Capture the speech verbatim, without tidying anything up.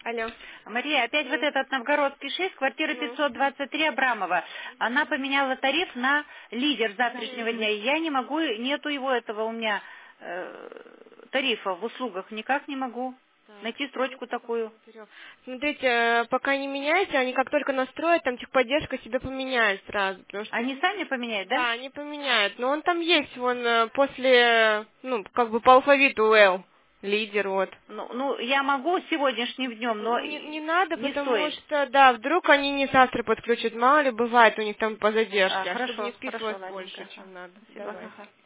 Алло. Мария, опять вот этот Новгородский шесть, квартира Ну. пятьсот двадцать три, Абрамова. Она поменяла тариф на лидер завтрашнего дня. И я не могу, нету его этого у меня э, тарифа в услугах. Никак не могу Так, найти сейчас строчку такую. посмотрю. Смотрите, э, пока не меняйте, они как только настроят, там техподдержка себе поменяет сразу, потому что Они сами поменяют, да? да, они поменяют. Но он там есть, вон э, после, ну, как бы по алфавиту Л, лидер, вот. Ну, ну, я могу сегодняшним днем, но Не, не надо, не потому стоит. что, да, вдруг они не завтра подключат, мало ли бывает у них там по А, задержке, а чтобы не хорошо, хорошо, списывалось ладненько. больше, Ага. чем надо. Давай. Давайте. Ага.